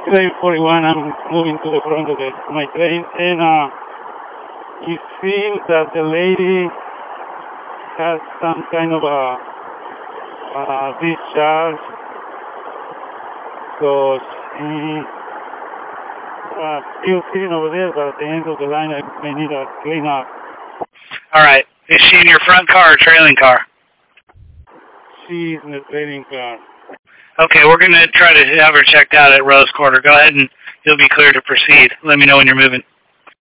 train 41, I'm moving to the front of my train, and it seems that the lady has some kind of a discharge, so she still sitting over there, but at the end of the line I may need a clean up. All right. Is she in your front car or trailing car? She's in the trailing car. Okay, we're going to try to have her checked out at Rose Quarter. Go ahead and you'll be clear to proceed. Let me know when you're moving.